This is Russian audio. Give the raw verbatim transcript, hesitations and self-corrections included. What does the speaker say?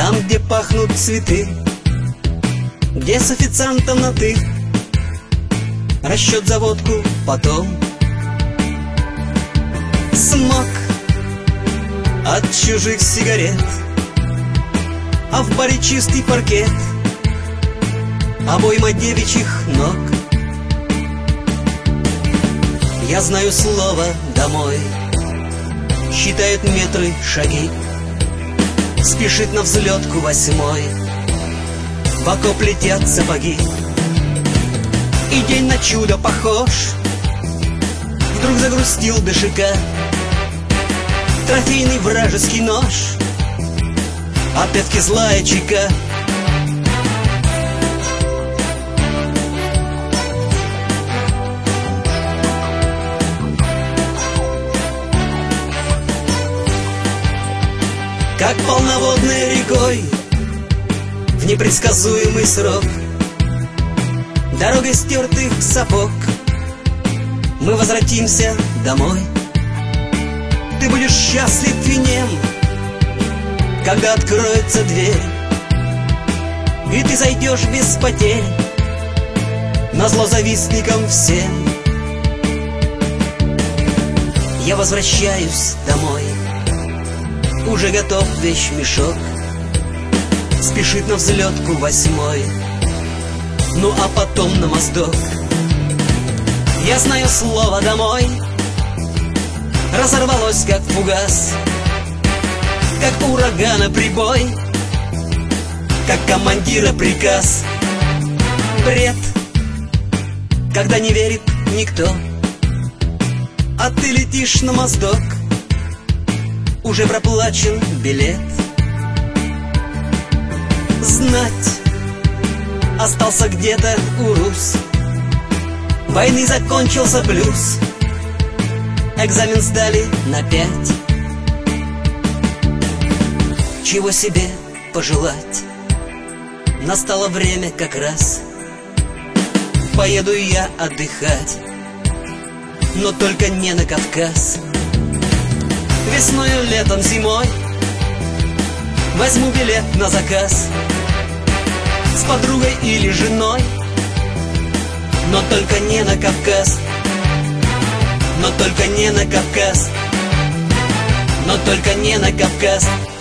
Там, где пахнут цветы, где с официантом на «ты», расчет за водку потом. Смог от чужих сигарет, а в баре чистый паркет, обойма девичьих ног. Я знаю слово «домой», считают метры, шаги, спешит на взлетку восьмой, в окоп летят сапоги. И день на чудо похож, вдруг загрустил ДШК, трофейный вражеский нож, опять-таки злая чека. Как полноводной рекой в непредсказуемый срок, дорогой стертых сапог, мы возвратимся домой. Ты будешь счастлив и нем, когда откроется дверь, и ты зайдешь без потерь назло завистникам всем. Я возвращаюсь домой, уже готов вещмешок, спешит на взлетку восьмой, ну а потом на моздок. Я знаю слово «домой», разорвалось как фугас, как урагана прибой, как командира приказ. Бред, когда не верит никто, а ты летишь на моздок, уже проплачен билет. Знать, остался где-то урус, войны закончился плюс, экзамен сдали на пять. Чего себе пожелать, настало время как раз, поеду я отдыхать, но только не на Кавказ. Весною, летом, зимой возьму билет на заказ с подругой или женой, но только не на Кавказ, но только не на Кавказ, но только не на Кавказ.